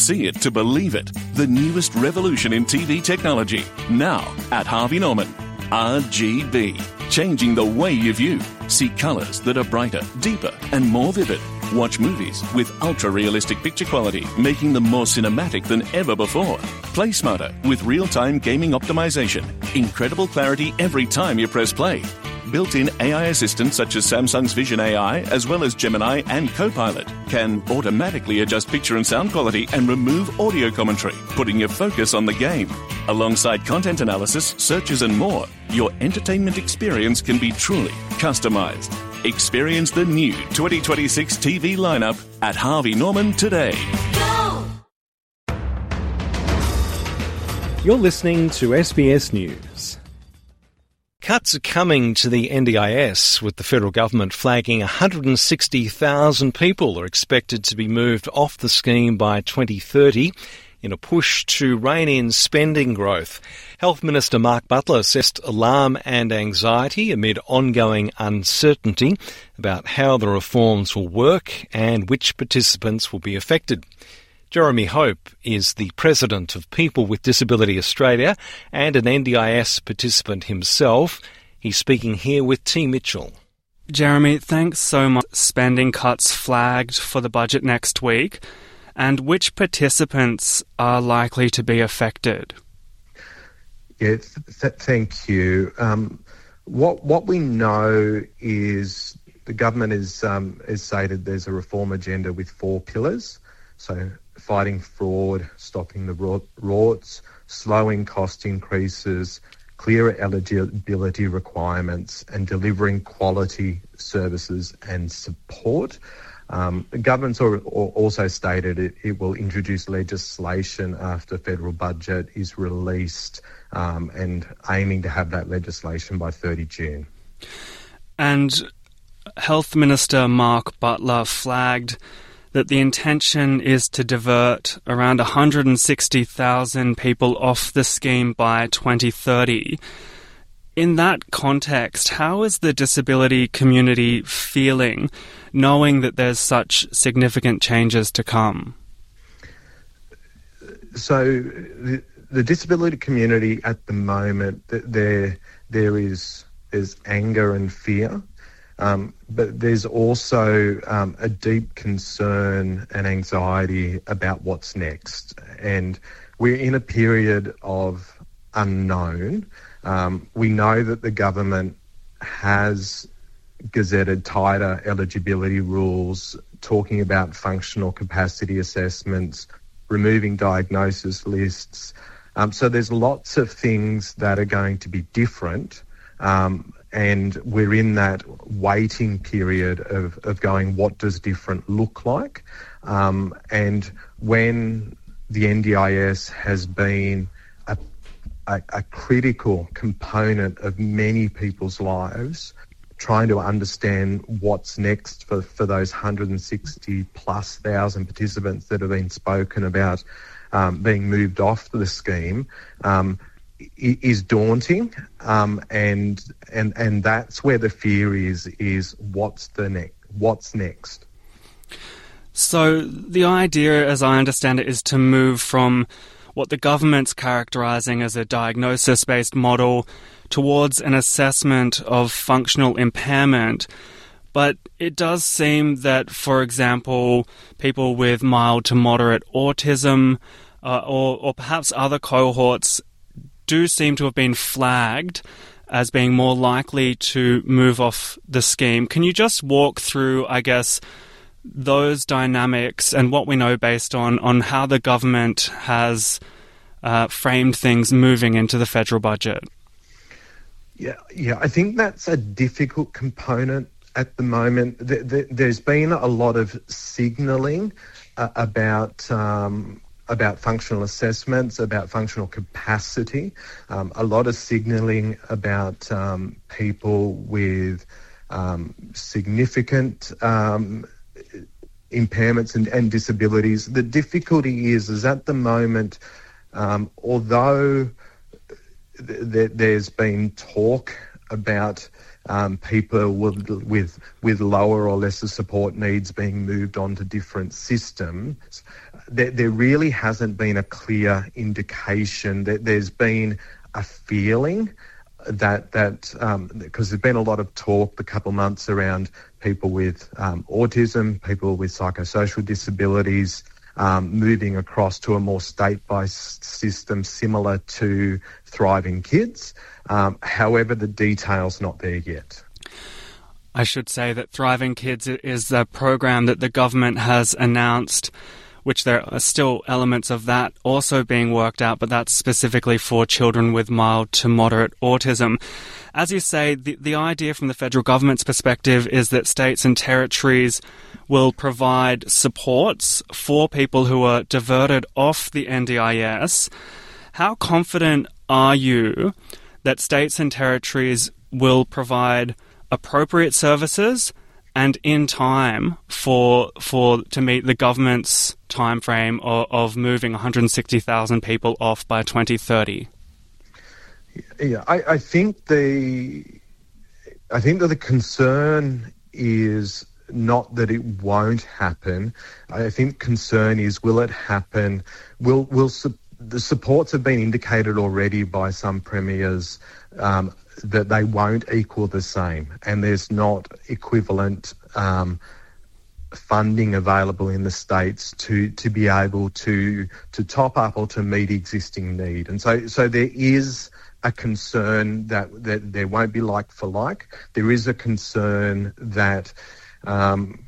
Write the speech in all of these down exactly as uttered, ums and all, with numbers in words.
see it to believe it. The newest revolution in T V technology. Now at Harvey Norman. R G B. Changing the way you view. See colours that are brighter, deeper and more vivid. Watch movies with ultra-realistic picture quality, making them more cinematic than ever before. Play smarter with real-time gaming optimization. Incredible clarity every time you press play. Built-in A I assistants such as Samsung's Vision A I, as well as Gemini and Copilot, can automatically adjust picture and sound quality and remove audio commentary, putting your focus on the game. Alongside content analysis, searches and more, your entertainment experience can be truly customized. Experience the new twenty twenty-six T V lineup at Harvey Norman today. Go! You're listening to S B S News. Cuts are coming to the N D I S, with the federal government flagging one hundred sixty thousand people are expected to be moved off the scheme by twenty thirty in a push to rein in spending growth. Health Minister Mark Butler assessed alarm and anxiety amid ongoing uncertainty about how the reforms will work and which participants will be affected. Jeremy Hope is the president of People with Disability Australia and an N D I S participant himself. He's speaking here with T. Mitchell. Jeremy, thanks so much. Spending cuts flagged for the budget next week, and which participants are likely to be affected? Yeah, th- th- thank you. Um, what what we know is the government is um, is stated there's a reform agenda with four pillars. So fighting fraud, stopping the rorts, slowing cost increases, clearer eligibility requirements, and delivering quality services and support. Um, the government's also stated it, it will introduce legislation after federal budget is released, um, and aiming to have that legislation by thirty June. And Health Minister Mark Butler flagged that the intention is to divert around one hundred sixty thousand people off the scheme by twenty thirty. In that context, how is the disability community feeling, knowing that there's such significant changes to come? So the, the disability community at the moment, there there is there's anger and fear. Um, but there's also um, a deep concern and anxiety about what's next. And we're in a period of unknown. Um, we know that the government has gazetted tighter eligibility rules, talking about functional capacity assessments, removing diagnosis lists. Um, so there's lots of things that are going to be different. Um, And we're in that waiting period of, of going, what does different look like? Um, and when the N D I S has been a, a, a critical component of many people's lives, trying to understand what's next for, for those one hundred sixty plus thousand participants that have been spoken about um, being moved off the scheme, um, is daunting, um, and and and that's where the fear is. Is what's the next? What's next? So the idea, as I understand it, is to move from what the government's characterising as a diagnosis-based model towards an assessment of functional impairment. But it does seem that, for example, people with mild to moderate autism, uh, or or perhaps other cohorts, do seem to have been flagged as being more likely to move off the scheme. Can you just walk through, I guess, those dynamics and what we know based on, on how the government has uh, framed things moving into the federal budget? Yeah, yeah, I think that's a difficult component at the moment. There's been a lot of signalling uh, about um, about functional assessments, about functional capacity, um, a lot of signalling about um, people with um, significant um, impairments and, and disabilities. The difficulty is, is at the moment, um, although th- th- there's been talk about um, people with, with with lower or lesser support needs being moved on to different systems, there, there really hasn't been a clear indication. That there's been a feeling that that um, because there's been a lot of talk the couple of months around people with um, autism, people with psychosocial disabilities, um, moving across to a more state-based system similar to Thriving Kids. Um, however, the detail's not there yet. I should say that Thriving Kids is the program that the government has announced, which there are still elements of that also being worked out, but that's specifically for children with mild to moderate autism. As you say, the, the idea from the federal government's perspective is that states and territories will provide supports for people who are diverted off the N D I S. How confident are you that states and territories will provide appropriate services and in time for for to meet the government's timeframe of, of moving one hundred sixty thousand people off by twenty thirty? Yeah, I, I think the I think that the concern is not that it won't happen. I think concern is, will it happen? Will will su- the supports have been indicated already by some premiers um, that they won't equal the same, and there's not equivalent um, funding available in the states to to be able to to top up or to meet existing need. And so so there is a concern that, that there won't be like for like. There is a concern that um,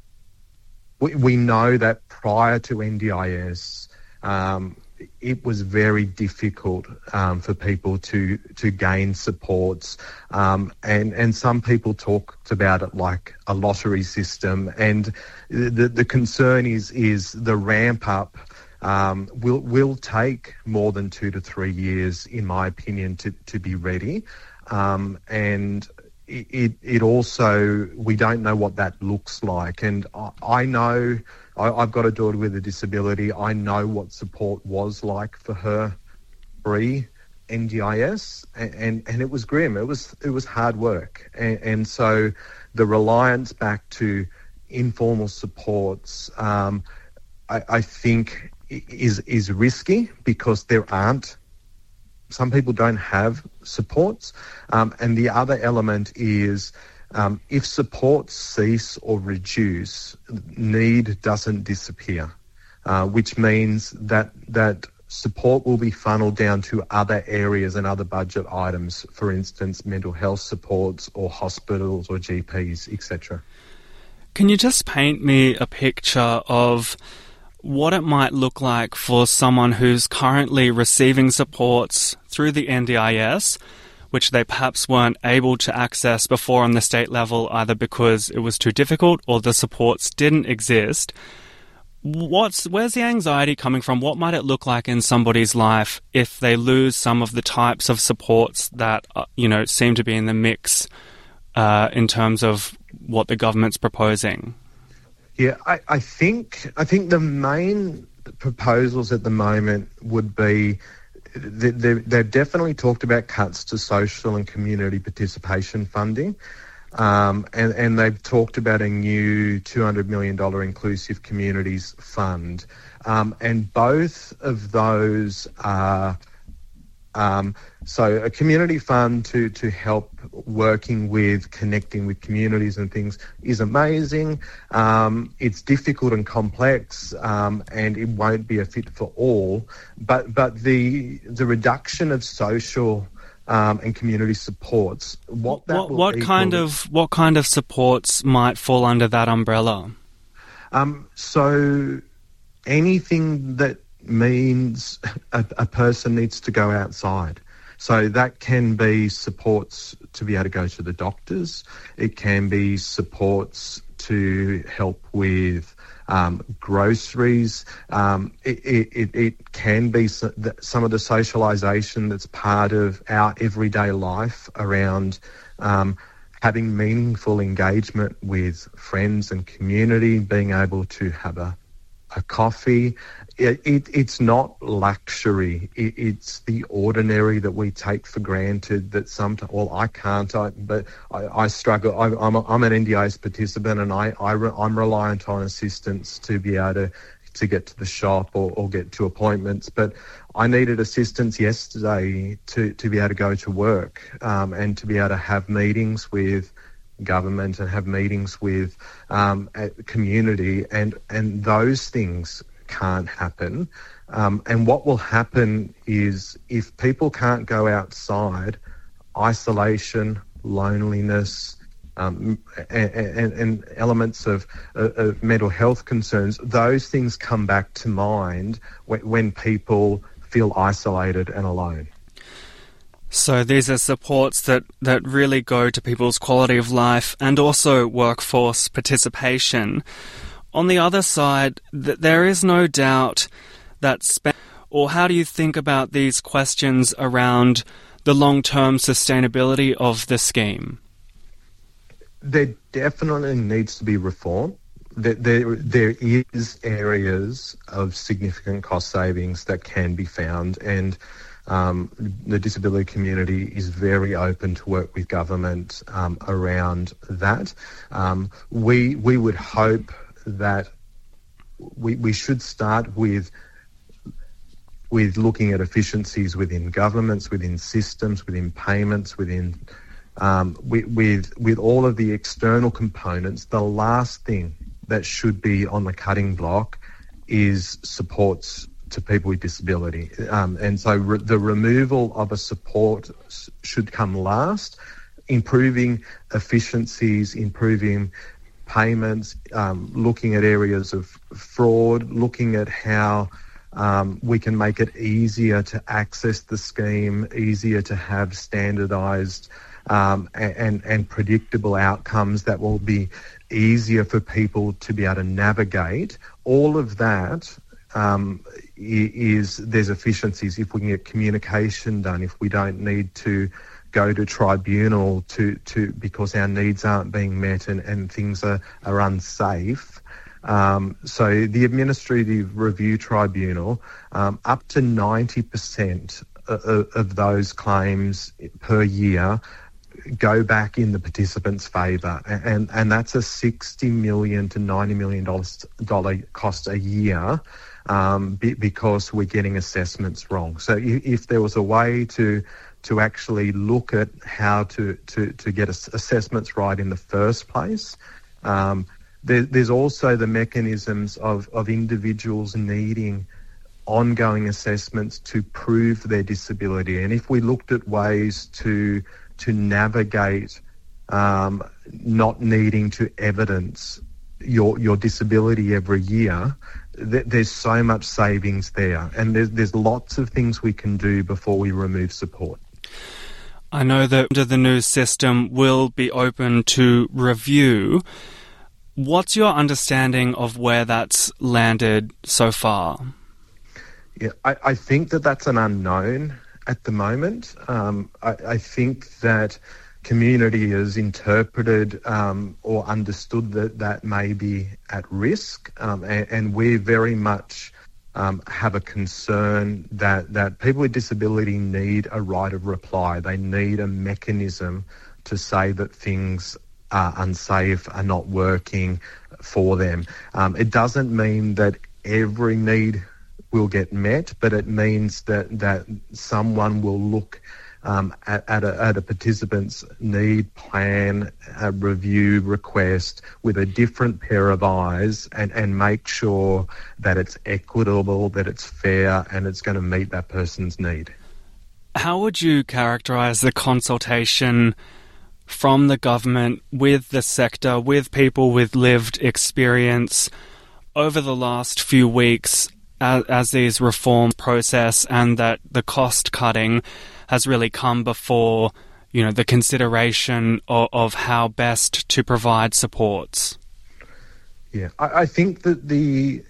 we, we know that prior to N D I S, um, it was very difficult um, for people to to gain supports, um, and and some people talked about it like a lottery system. And the the concern is is the ramp up um, will will take more than two to three years, in my opinion, to to be ready, um, and. It, it also, we don't know what that looks like. And I, I know, I, I've got a daughter with a disability. I know what support was like for her pre-N D I S, and, and, and it was grim. It was it was hard work. And, and so the reliance back to informal supports, um, I, I think is is risky because there aren't. Some people don't have supports. Um, and the other element is um, if supports cease or reduce, need doesn't disappear, uh, which means that that support will be funneled down to other areas and other budget items, for instance, mental health supports or hospitals or G Ps, et cetera. Can you just paint me a picture of what it might look like for someone who's currently receiving supports through the N D I S, which they perhaps weren't able to access before on the state level, either because it was too difficult or the supports didn't exist? What's where's the anxiety coming from? What might it look like in somebody's life if they lose some of the types of supports that uh, you know seem to be in the mix uh, in terms of what the government's proposing? Yeah, I, I think I think the main proposals at the moment would be they, they, they've definitely talked about cuts to social and community participation funding, um, and, and they've talked about a new two hundred million dollars Inclusive Communities Fund, um, and both of those are Um, so a community fund to, to help working with, connecting with communities and things is amazing. Um, it's difficult and complex, um, and it won't be a fit for all. But but the the reduction of social um, and community supports, what that what, will what equal, kind of what kind of supports might fall under that umbrella? Um, so anything that means a, a person needs to go outside. So that can be supports to be able to go to the doctors. It can be supports to help with um, groceries. Um, it, it, it can be some of the socialisation that's part of our everyday life around um, having meaningful engagement with friends and community, being able to have a, a coffee. It, it, it's not luxury. It, it's the ordinary that we take for granted. That sometimes, well, I can't. I, but I, I struggle. I, I'm, a, I'm an N D I S participant, and I, I re, I'm reliant on assistance to be able to to get to the shop or, or get to appointments. But I needed assistance yesterday to, to be able to go to work um, and to be able to have meetings with government and have meetings with um, community, and, and those things can't happen. Um, and what will happen is if people can't go outside, isolation, loneliness, um, and, and, and elements of, of mental health concerns, those things come back to mind when, when people feel isolated and alone. So these are supports that, that really go to people's quality of life and also workforce participation. On the other side, th- there is no doubt that spend, or how do you think about these questions around the long-term sustainability of the scheme? There definitely needs to be reform. There, there, there is areas of significant cost savings that can be found, and um, the disability community is very open to work with government um, around that. Um, we we would hope that we we should start with with looking at efficiencies within governments, within systems, within payments, within um, with, with with all of the external components. The last thing that should be on the cutting block is supports to people with disability. Um, and so re- the removal of a support s- should come last. Improving efficiencies, improving payments, um, looking at areas of fraud, looking at how um, we can make it easier to access the scheme, easier to have standardised um, and, and, and predictable outcomes that will be easier for people to be able to navigate. All of that um, is, there's efficiencies if we can get communication done, if we don't need to go to tribunal to, to because our needs aren't being met and, and things are, are unsafe. Um, so the Administrative Review Tribunal, um, up to ninety percent of, of those claims per year go back in the participant's favour, and, and that's a sixty million dollars to ninety million dollars cost a year um, be, because we're getting assessments wrong. So if, if there was a way to to actually look at how to, to, to get assessments right in the first place. Um, there, there's also the mechanisms of, of individuals needing ongoing assessments to prove their disability. And if we looked at ways to to navigate um, not needing to evidence your your disability every year, th- there's so much savings there. And there's, there's lots of things we can do before we remove support. I know that the new system will be open to review. What's your understanding of where that's landed so far? Yeah, I, I think that that's an unknown at the moment. Um, I, I think that community has interpreted um, or understood that that may be at risk, um, and, and we're very much Um, have a concern that, that people with disability need a right of reply. They need a mechanism to say that things are unsafe, are not working for them. Um, it doesn't mean that every need will get met, but it means that, that someone will look um, at, at, a, at a participant's need plan, a review request with a different pair of eyes and, and make sure that it's equitable, that it's fair, and it's going to meet that person's need. How would you characterise the consultation from the government with the sector, with people with lived experience over the last few weeks as, as these reform process and that the cost cutting has really come before, you know, the consideration of, of how best to provide supports? Yeah, I, I think that the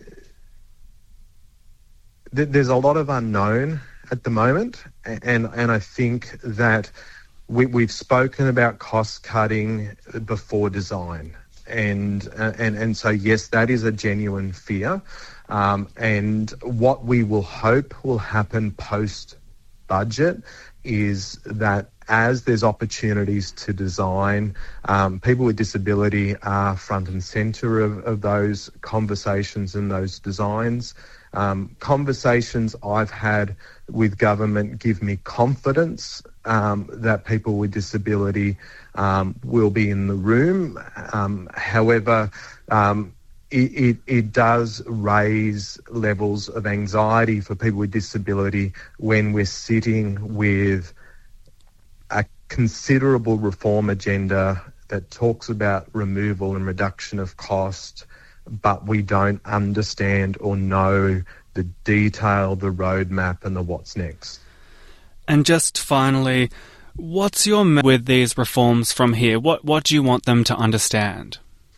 that there's a lot of unknown at the moment, and and I think that we, we've spoken about cost cutting before design, and uh, and and so yes, that is a genuine fear, um, and what we will hope will happen post budget is that as there's opportunities to design, um, people with disability are front and centre of, of those conversations and those designs. Um, conversations I've had with government give me confidence um, that people with disability um, will be in the room. Um, however, um, it, it, it does raise levels of anxiety for people with disability when we're sitting with a considerable reform agenda that talks about removal and reduction of cost, but we don't understand or know the detail, the roadmap and the what's next. And just finally, what's your message with these reforms from here? What what do you want them to understand?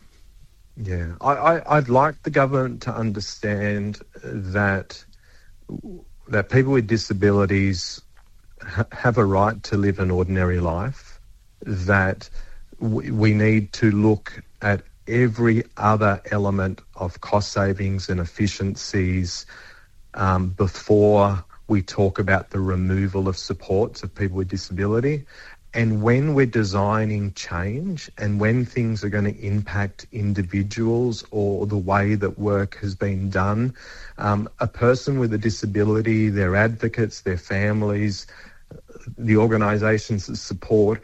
Yeah, I, I, I'd like the government to understand that that people with disabilities ha- have a right to live an ordinary life, that w- we need to look at every other element of cost savings and efficiencies um, before we talk about the removal of supports of people with disability. And when we're designing change and when things are going to impact individuals or the way that work has been done, um, a person with a disability, their advocates, their families, the organisations that support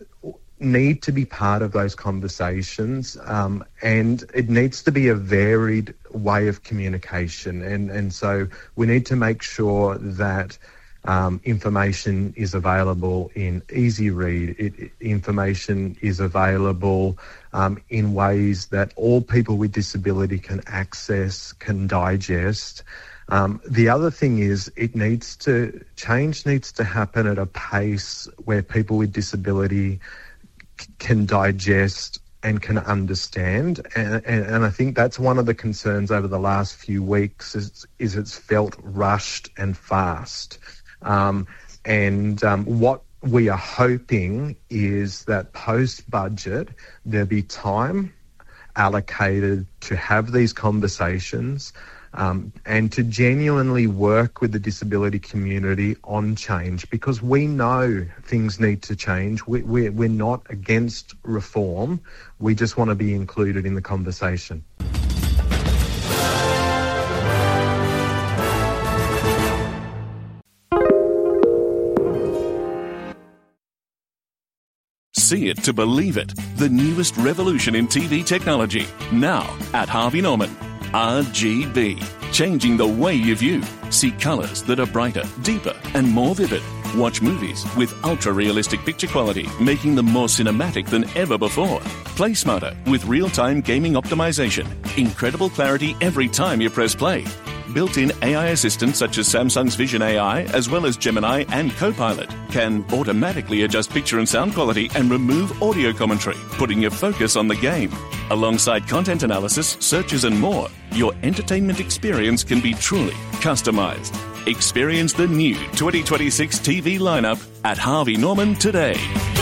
need to be part of those conversations, um, and it needs to be a varied way of communication. And, and so we need to make sure that um, information is available in easy read. It, it, information is available um, in ways that all people with disability can access, can digest. Um, the other thing is it needs to, change needs to happen at a pace where people with disability can digest and can understand, and, and, and I think that's one of the concerns over the last few weeks is, is it's felt rushed and fast. Um, and um, what we are hoping is that post-budget there'll be time allocated to have these conversations Um, and to genuinely work with the disability community on change, because we know things need to change. We, we're, we're not against reform. We just want to be included in the conversation. See it to believe it. The newest revolution in T V technology. Now at Harvey Norman. R G B, changing the way you view. See colours that are brighter, deeper and more vivid. Watch movies with ultra-realistic picture quality, making them more cinematic than ever before. Play smarter with real-time gaming optimization. Incredible clarity every time you press play. Built-in A I assistants such as Samsung's Vision A I, as well as Gemini and Copilot, can automatically adjust picture and sound quality and remove audio commentary, putting your focus on the game. Alongside content analysis, searches and more, your entertainment experience can be truly customized. Experience the new twenty twenty-six T V lineup at Harvey Norman today.